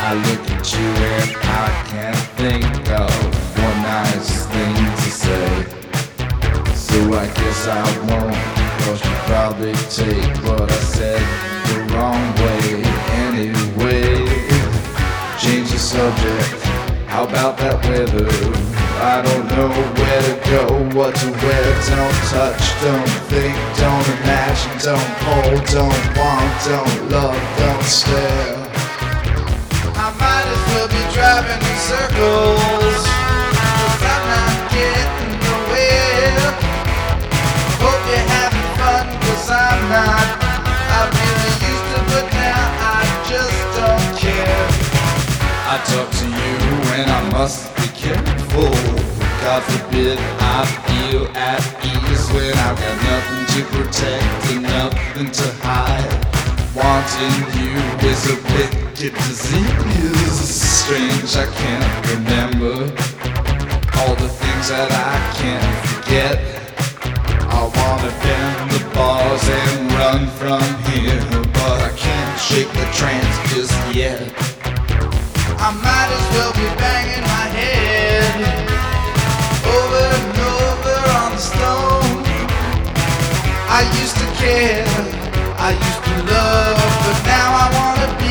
I look at you and I can't think of one nice thing to say. So I guess I won't, 'cause you probably take what I said the wrong way anyway. Change the subject, how about that weather? I don't know where to go, what to wear. Don't touch, don't think, don't imagine, don't hold, don't want, don't love, don't stare. I might as well be driving in circles, 'cause I'm not getting nowhere. Hope you're having fun, 'cause I'm not. I really used to, but now I just don't care. I talk to you and I must be careful. God forbid I feel at ease when I've got nothing to protect and nothing to hide. Wanting you is a wicked disease. Strange I can't remember all the things that I can't forget. I wanna bend the bars and run from here, but I can't shake the trance just yet. I might as well be banging my head over and over on the stone. I used to care, I used to love, but now I wanna be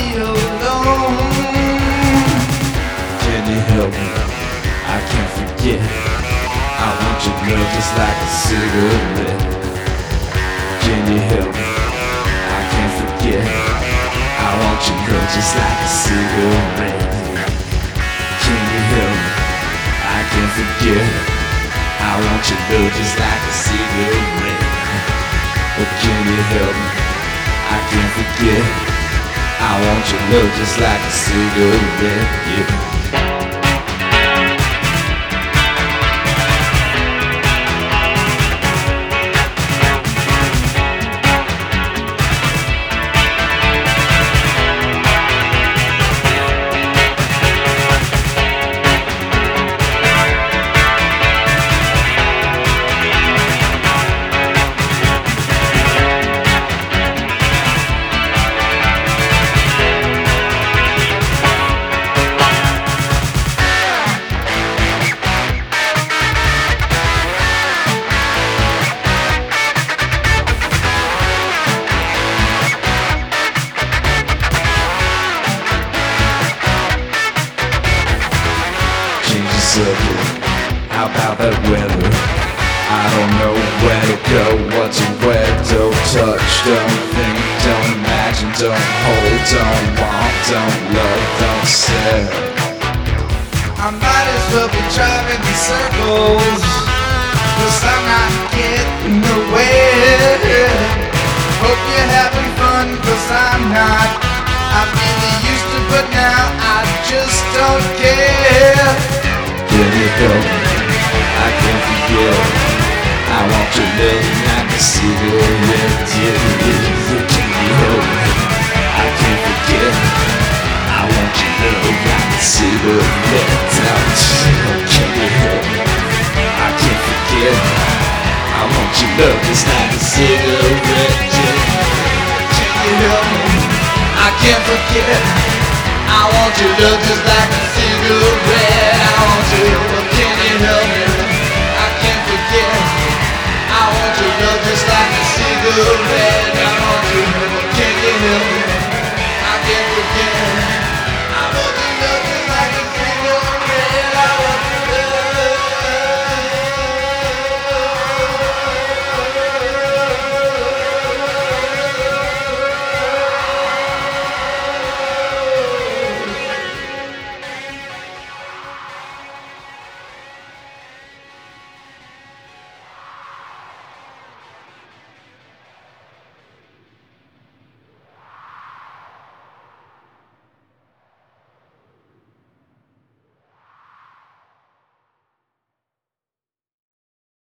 alone. Can you help me? I can't forget. I want your love just like a cigarette. Can you help me? I can't forget. I want your love just like a cigarette. Can you help me? I can't forget. I want your love just like a cigarette. But can you help me? I can't forget. I want your love just like a cigarette. Yeah. How about that weather? I don't know where to go, what to wear. Don't touch, don't think, don't imagine, don't hold, don't want, don't love, don't stare. I might as well be driving in circles, 'cause I'm not getting nowhere. Hope you're having fun, 'cause I'm not. I really used to, but now I just don't care. Can you help me? I can't forget. I want your love like a cigarette. Yeah, can you help me? I can't forget. I want your love like a cigarette. Can you help me? I can't forget. I want your love just like a cigarette. Yeah. Can you help me? I can't forget. I want your love just like a cigarette. I want your love, can you help me? I can't forget. I want your love just like a cigarette. I want your love.